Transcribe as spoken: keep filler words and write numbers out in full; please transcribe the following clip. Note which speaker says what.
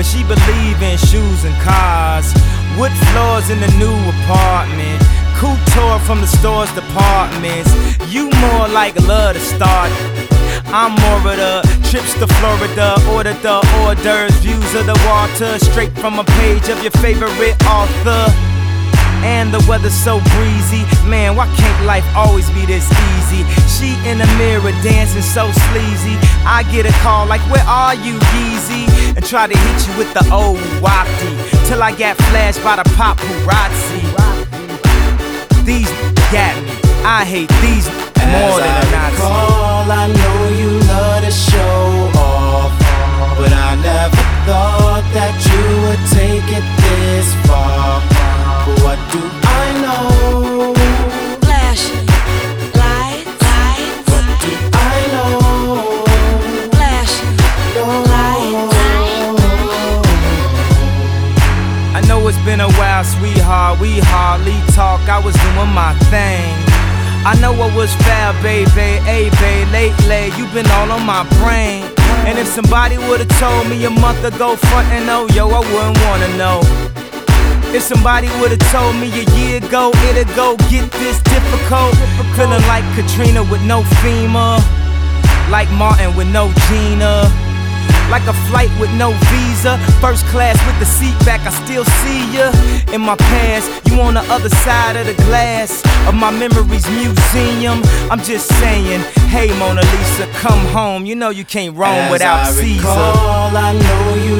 Speaker 1: but she believe in shoes and cars. Wood floors in the new apartment. Couture from the store's departments. You more like love to start. I'm more of the trips to Florida. Order the hors d'oeuvres, views of the water, straight from a page of your favorite author. And the weather's so breezy. Man, why can't life always be this easy? She in the mirror dancing so sleazy. I get a call like, where are you, Yeezy? And try to hit you with the old wapty, till I got flashed by the paparazzi. These got me, I hate these more than a Nazi.
Speaker 2: Recall, I know you love to show off, but I never thought that you would take it this far. But what do I know?
Speaker 3: Flashing lights, lights.
Speaker 2: What do I know?
Speaker 3: Flashing lights.
Speaker 1: I know it's been a while, sweetheart, we hardly talk. I was doing my thing. I know what was foul, baby, hey, babe, lately you been all on my brain. And if somebody would've told me a month ago, front and oh, yo, I wouldn't wanna know. If somebody would've told me a year ago, it'd go get this difficult. Feeling like Katrina with no FEMA, like Martin with no Gina, like a flight with no visa. First class with the seat back, I still see ya. In my past, you on the other side of the glass of my memories museum. I'm just saying, hey Mona Lisa, come home. You know you can't roam
Speaker 2: As
Speaker 1: without
Speaker 2: I
Speaker 1: Caesar.
Speaker 2: recall, I know you